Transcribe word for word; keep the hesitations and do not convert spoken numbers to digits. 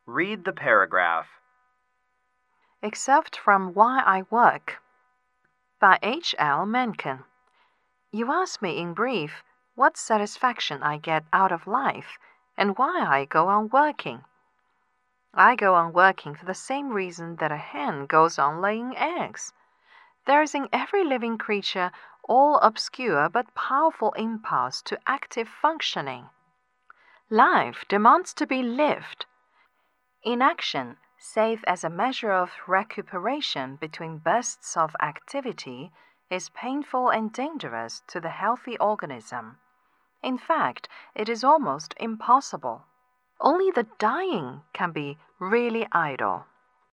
Read the paragraph. Except from Why I Work by H. L. Mencken. You ask me in brief what satisfaction I get out of life and why I go on working. I go on working for the same reason that a hen goes on laying eggs. There is in every living creature all obscure but powerful impulse to active functioning. Life demands to be lived. Inaction, save as a measure of recuperation between bursts of activity, is painful and dangerous to the healthy organism. In fact, it is almost impossible. Only the dying can be really idle.